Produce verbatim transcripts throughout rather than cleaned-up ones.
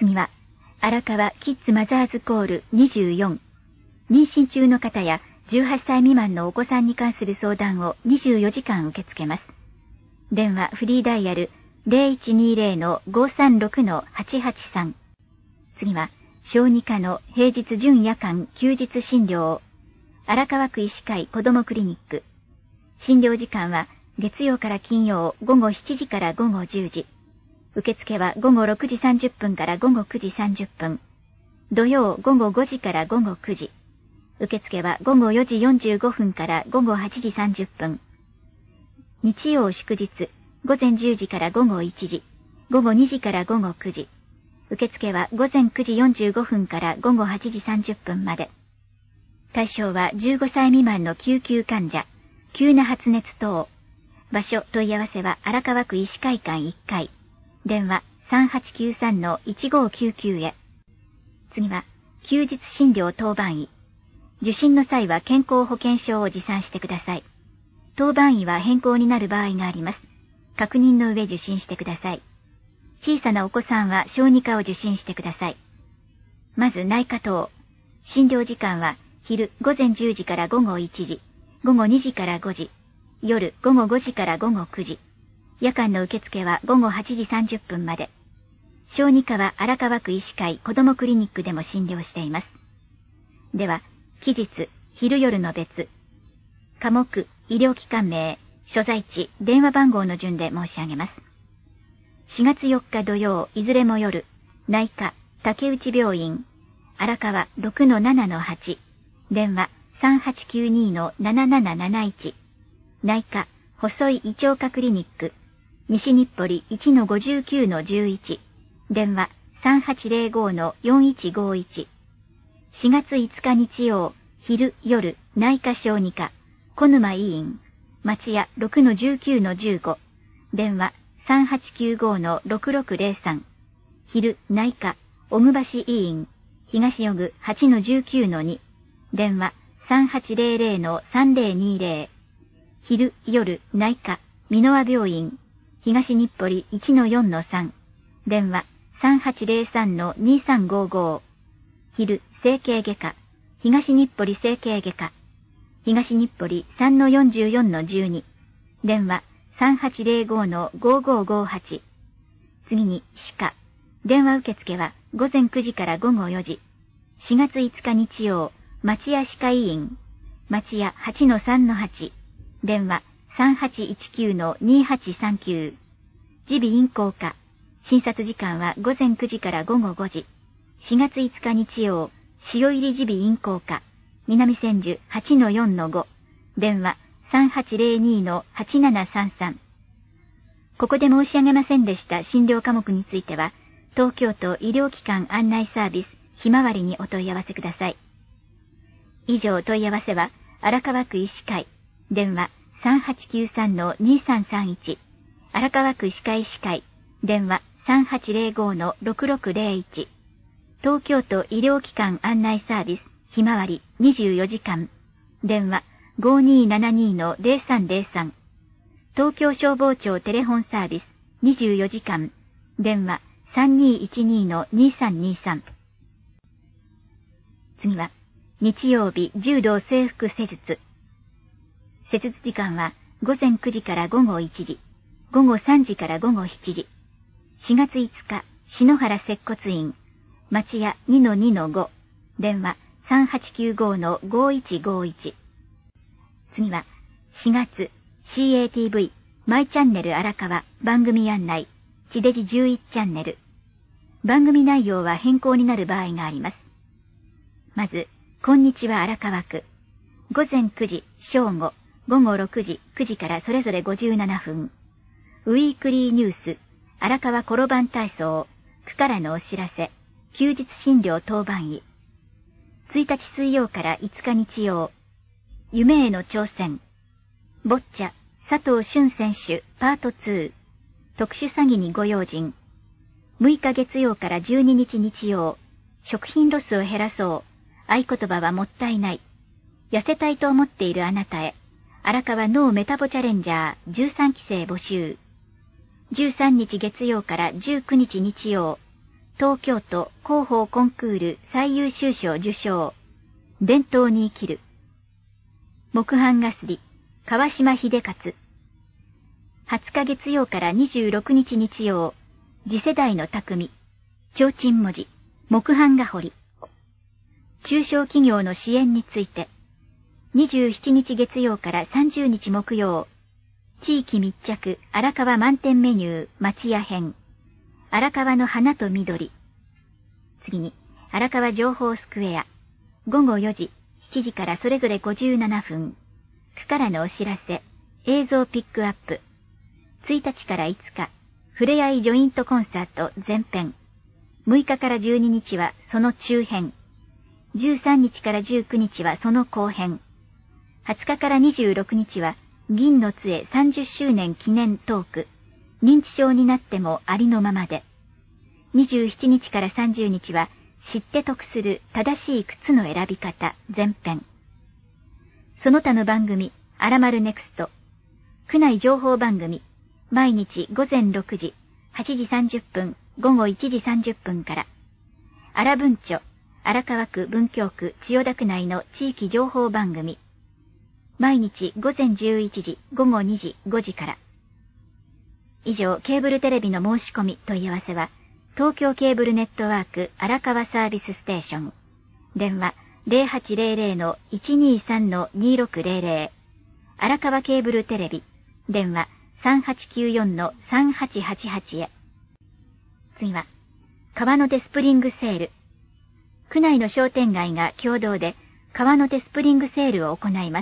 次は、荒川キッズマザーズコールにじゅうよん。妊娠中の方やじゅうはっさい未満のお子さんに関する相談をにじゅうよじかん受け付けます。電話フリーダイヤル ゼロいちにゼロ ごさんろく はちはちさん。次は、小児科の平日準夜間休日診療。荒川区医師会子どもクリニック。診療時間は月曜から金曜午後しちじから午後じゅうじ。受付は午後ろくじさんじゅっぷんから午後くじさんじゅっぷん。土曜午後ごじから午後くじ。受付は午後よじよんじゅうごふんから午後はちじさんじゅっぷん。日曜祝日、午前じゅうじから午後いちじ。午後にじから午後くじ。受付は午前くじよんじゅうごふんから午後はちじさんじゅっぷんまで。対象はじゅうごさい未満の救急患者、急な発熱等。場所問い合わせは荒川区医師会館いっかい。電話 さんはちきゅうさんのいちごきゅうきゅう へ。次は、休日診療当番医。受診の際は健康保険証を持参してください。当番医は変更になる場合があります。確認の上受診してください。小さなお子さんは小児科を受診してください。まず内科等。診療時間は昼午前じゅうじから午後いちじ、午後にじからごじ、夜午後ごじから午後くじ。夜間の受付は午後はちじさんじゅっぷんまで。小児科は荒川区医師会子どもクリニックでも診療しています。では、期日、昼夜の別。科目、医療機関名、所在地、電話番号の順で申し上げます。しがつよっか土曜、いずれも夜、内科、竹内病院、荒川 ろくのななのはち、電話 さんはちきゅうにのなななななないち、内科、細井胃腸科クリニック、西日暮里 いちのごじゅうきゅうのじゅういち、電話 さんはちゼロごのよんいちごいち。しがついつか日曜、昼夜、内科小児科、小沼医院、町屋 ろくのじゅうきゅうのじゅうご、電話さんはちきゅうごのろくろくゼロさん、昼内科、小久橋医院、東予具 はちのじゅうきゅうのに、電話さんはちゼロゼロのさんゼロにゼロ、昼夜内科、美濃和病院、東日暮里 いちのよんのさん、電話さんはちゼロさんのにさんごご、昼整形外科、東日暮里整形外科、東日暮里 さんのよんじゅうよんのじゅうに、電話さんはちゼロごのごごごはち。次に歯科。電話受付は午前くじから午後よじ。しがついつか日曜、町屋歯科医院、町屋 はちのさんのはち、電話さんはちいちきゅうのにはちさんきゅう。耳鼻咽喉科。診察時間は午前くじから午後ごじ。しがついつか日曜、塩入り耳鼻咽喉科、南千住 はちのよんのご、電話さんはちゼロにのはちななさんさん。ここで申し上げませんでした診療科目については、東京都医療機関案内サービスひまわりにお問い合わせください。以上問い合わせは、荒川区医師会、電話さんはちきゅうさんのにさんさんいち、荒川区歯科医師会、電話さんはちゼロごのろくろくゼロいち、東京都医療機関案内サービスひまわりにじゅうよじかん、電話ごにーななにのゼロさんゼロさん、東京消防庁テレホンサービスにじゅうよじかん、電話さんにーいちにのにさんにさん。次は、日曜日柔道整復施術。施術時間は午前くじから午後いちじ、午後さんじから午後しちじ。しがついつか、篠原接骨院、町屋 にのにのご、電話さんはちきゅうごのごいちごいち。次は、しがつ シーエーティーブイ マイチャンネル荒川番組案内地デジじゅういちチャンネル。番組内容は変更になる場合があります。まず、こんにちは荒川区。午前くじ、正午、午後ろくじ、くじからそれぞれごじゅうななふん。ウィークリーニュース、荒川転番体操、区からのお知らせ、休日診療当番医。ついたち水曜からいつか日曜、夢への挑戦、ボッチャ、佐藤俊選手、パートツー、特殊詐欺にご用心。むいか月曜からじゅうににち日曜、食品ロスを減らそう、合言葉はもったいない。痩せたいと思っているあなたへ、荒川ノーメタボチャレンジャーじゅうさんきせい募集。じゅうさんにち月曜からじゅうくにち日曜、 東京都広報コンクール最優秀賞受賞。伝統に生きる。木版ガスリ、川島秀勝。はつか月曜からにじゅうろくにち日曜、次世代の匠。提灯文字、木版画彫り。中小企業の支援について、にじゅうしちにち月曜からさんじゅうにち木曜、地域密着荒川満点メニュー町屋編。荒川の花と緑。次に、荒川情報スクエア。ごごよじ、しちじからそれぞれごじゅうななふん。区からのお知らせ、映像ピックアップ。ついたちからいつか、ふれあいジョイントコンサート前編。むいかからじゅうににちはその中編。じゅうさんにちからじゅうくにちはその後編。はつかからにじゅうろくにちは、銀の杖さんじゅっしゅうねん記念トーク。認知症になってもありのままで。にじゅうしちにちからさんじゅうにちは、知って得する正しい靴の選び方前編。その他の番組、あらまるネクスト。区内情報番組、毎日ごぜんろくじ、はちじさんじゅっぷん、ごごいちじさんじゅっぷんから。あら文庁、荒川区文京区千代田区内の地域情報番組。毎日ごぜんじゅういちじ、ごごにじ、ごじから。以上、ケーブルテレビの申し込み問い合わせは、東京ケーブルネットワーク荒川サービスステーション。電話 ゼロはちゼロゼロ いちにさん にろくゼロゼロ。荒川ケーブルテレビ。電話 さんはちきゅうよん さんはちはちはち へ。次は、川の手スプリングセール。区内の商店街が共同で川の手スプリングセールを行います。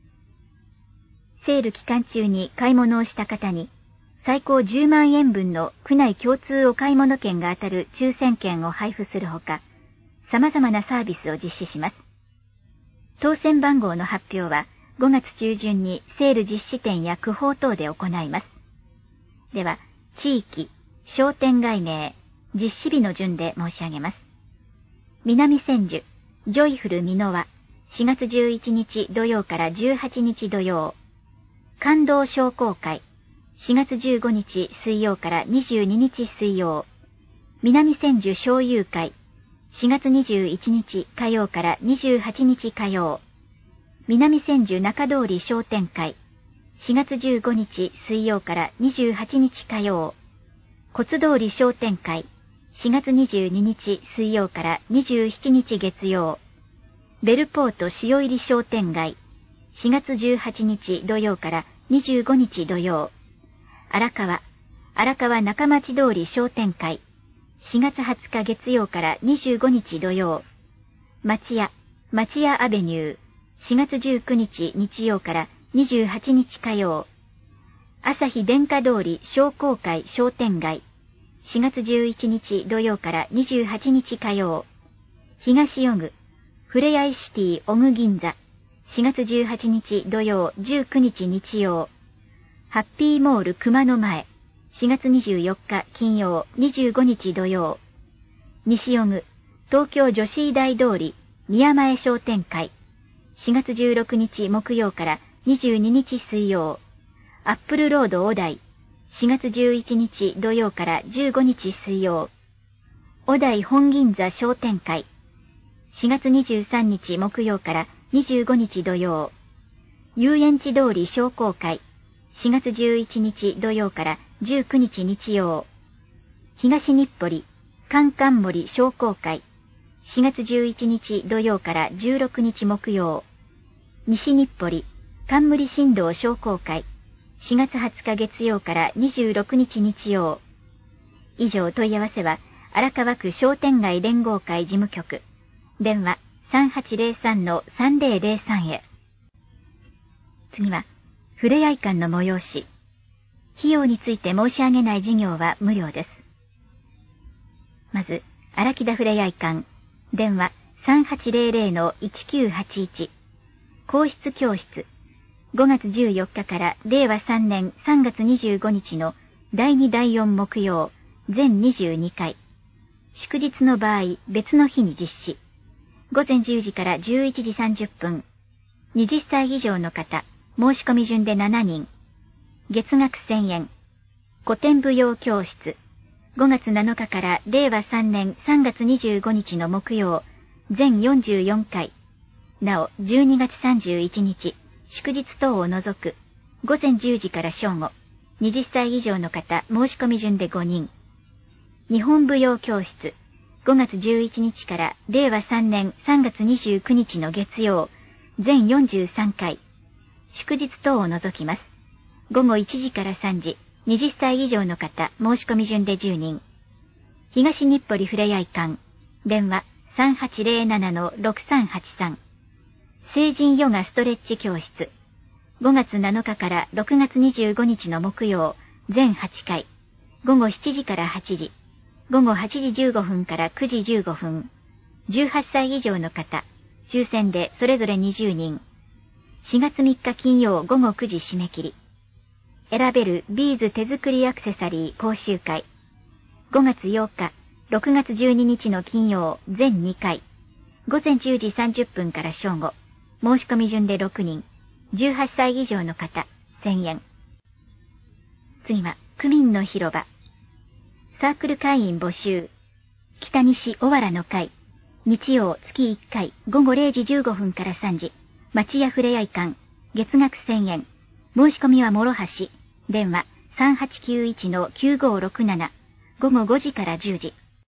セール期間中に買い物をした方に、最高じゅうまんえん分の区内共通お買い物券が当たる抽選券を配布するほか、様々なサービスを実施します。当選番号の発表はごがつちゅうじゅんにセール実施店や区報等で行います。では、地域、商店街名、実施日の順で申し上げます。南千住、ジョイフル美濃はしがつじゅういちにち土曜からじゅうはちにち土曜。感動商工会、しがつじゅうごにち水曜からにじゅうににち水曜。南千住商友会、しがつにじゅういちにち火曜からにじゅうはちにち火曜。南千住中通り商店会、しがつじゅうごにち水曜からにじゅうはちにち火曜。骨通り商店会、しがつにじゅうににち水曜からにじゅうしちにち月曜。ベルポート塩入り商店街、しがつじゅうはちにち土曜からにじゅうごにち土曜。荒川、荒川中町通り商店会、しがつはつか月曜からにじゅうごにち土曜。町屋、町屋アベニュー、しがつじゅうくにち日曜からにじゅうはちにち火曜。朝日電化通り商工会商店街、しがつじゅういちにち土曜からにじゅうはちにち火曜。東尾久、ふれあいシティ尾久銀座、しがつじゅうはちにち土曜じゅうくにち日曜。ハッピーモール熊野前、しがつにじゅうよっか金曜にじゅうごにち土曜。西尾久、東京女子医大通り宮前商店会、しがつじゅうろくにち木曜からにじゅうににち水曜。アップルロード小台、しがつじゅういちにち土曜からじゅうごにち水曜。小台本銀座商店会、しがつにじゅうさんにち木曜からにじゅうごにち土曜。遊園地通り商工会、しがつじゅういちにち土曜からじゅうくにち日曜。東日暮里、カンカン森商工会、しがつじゅういちにち土曜からじゅうろくにち木曜。西日暮里、冠新道商工会、しがつはつか月曜からにじゅうろくにち日曜。以上問い合わせは、荒川区商店街連合会事務局。電話 さんはちゼロさん さんゼロゼロさん へ。次は、ふれあい館の催し。費用について申し上げない事業は無料です。まず、荒木田ふれあい館。電話 さんはちゼロゼロ いちきゅうはちいち。皇室教室。ごがつじゅうよっかかられいわさんねんさんがつにじゅうごにちのだいにだいよん木曜、全にじゅうにかい。祝日の場合、別の日に実施。ごぜんじゅうじからじゅういちじさんじゅっぷん。はたち以上の方、申し込み順でしちにん。月額せんえん。古典舞踊教室。 ごがつなのかかられいわさんねんさんがつにじゅうごにちの木曜、全よんじゅうよんかい。なお、じゅうにがつさんじゅういちにち、祝日等を除く、ごぜんじゅうじから正午、はたち以上の方、申し込み順でごにん。日本舞踊教室、ごがつじゅういちにちかられいわさんねんさんがつにじゅうくにちの月曜、全よんじゅうさんかい。祝日等を除きます。ごごいちじからさんじ、はたち以上の方、申し込み順でじゅうにん。東日暮里ふれあい館、電話 さんはちぜろななのろくさんはちさん。成人ヨガストレッチ教室、ごがつなのかからろくがつにじゅうごにちの木曜、全はちかい。ごごしちじからはちじ、ごごはちじじゅうごふんからくじじゅうごふん。じゅうはっさい以上の方、抽選でそれぞれにじゅうにん。しがつみっか金曜ごごくじ締め切り。選べるビーズ手作りアクセサリー講習会。ごがつようか、ろくがつじゅうににちの金曜全にかい。ごぜんじゅうじさんじゅっぷんから正午。申し込み順でろくにん。じゅうはっさい以上の方、せんえん。次は、区民の広場。サークル会員募集。北西小原の会。日曜月いっかい、ごごれいじじゅうごふんからさんじ。町屋ふれあい館。月額せんえん。申し込みは諸橋。電話 さんはちきゅういちのきゅうごろくなな。ごごごじからじゅうじ。